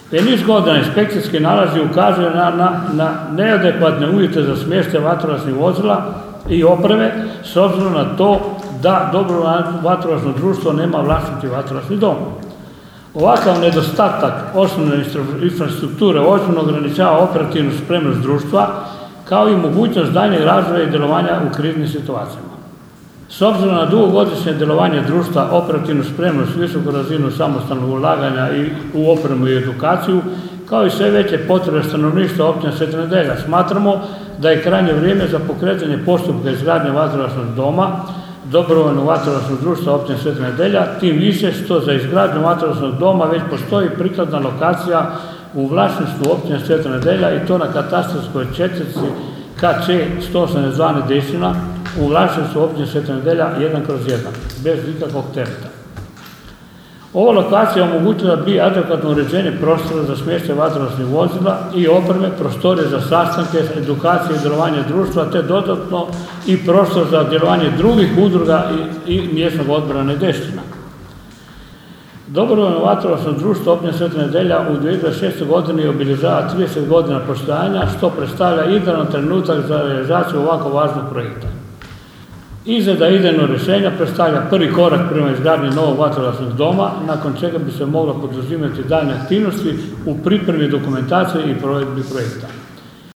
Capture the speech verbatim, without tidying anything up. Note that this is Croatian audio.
Već niz godina inspekcijski nalazi ukazuju na, na, na neadekvatne uvjete za smještaj vatrogasnih vozila i opreme s obzirom na to da dobrovoljno vatrogasno društvo nema vlastiti vatrogasni dom. Ovakav nedostatak osnovne infrastrukture ozbiljno ograničava operativnu spremnost društva kao i mogućnost daljnjeg razvoja i djelovanja u kriznim situacijama. S obzirom na dugogodišnje djelovanje društva, operativnu spremnost, visoku razinu samostalnog ulaganja i u opremu i edukaciju, kao i sve veće potrebe stanovništva općine Sveta Nedjelja, smatramo da je krajnje vrijeme za pokretanje postupka izgradnje vatrogasnog doma, dobrovoljnog vatrogasnog društva općine Sveta Nedjelja, tim više što za izgradnju vatrogasnog doma već postoji prikladna lokacija u vlasništvu općine Sveta Nedjelja i to na katastarskoj čestici K C sto osamdeset dva Nedešćina u vlasništvu općine Sveta Nedjelja jedan kroz jedan, bez ikakvog tereta. Ova lokacija omogućila bi adekvatno uređenje prostora za smještaj vatrogasnih vozila i opreme, prostorije za sastanke, edukacije i djelovanje društva, te dodatno i prostor za djelovanje drugih udruga i, i mjesnog odbora Nedešćina. Dobrovoljno vatrogasno društvo općine Sveta Nedjelja u dvije tisuće dvadeset šestoj godini obilježava trideset godina postojanja, što predstavlja idealan trenutak za realizaciju ovako važnog projekta. Izrada idejnog rješenja predstavlja prvi korak prema izgradnji novog vatrogasnog doma, nakon čega bi se moglo poduzimati daljnje aktivnosti u pripremi dokumentacije i provedbi projekta.